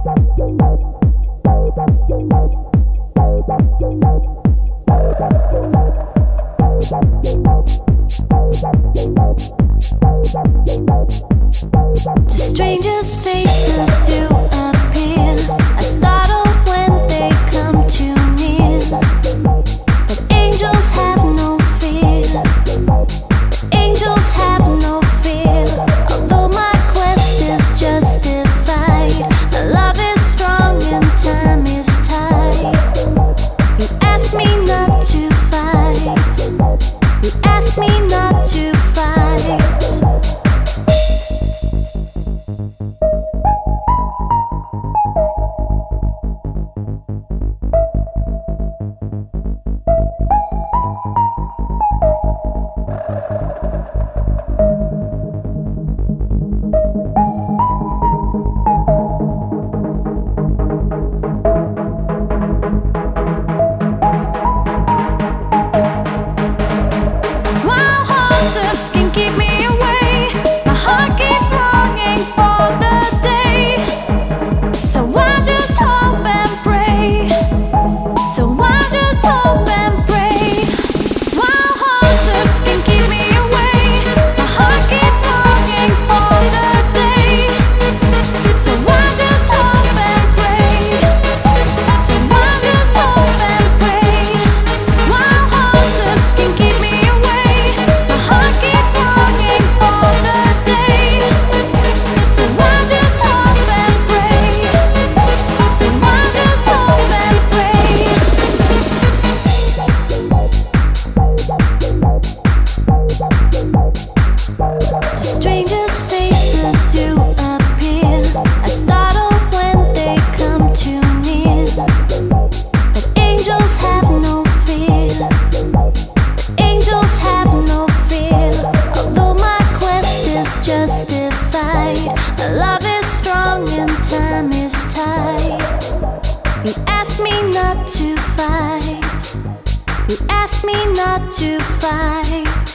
Strangers' faces do appear. I startle when they come too near. But angels have no fear. Angels have no fear. Although my quest is justified, my love is strong and time is tight. You ask me not to fight. You ask me not to fight. Strangers' faces do appear. I startle when they come too near. But angels have no fear. Angels have no fear. Although my quest is justified, my love is strong and time is tight. You ask me not to fight. You ask me not to fight.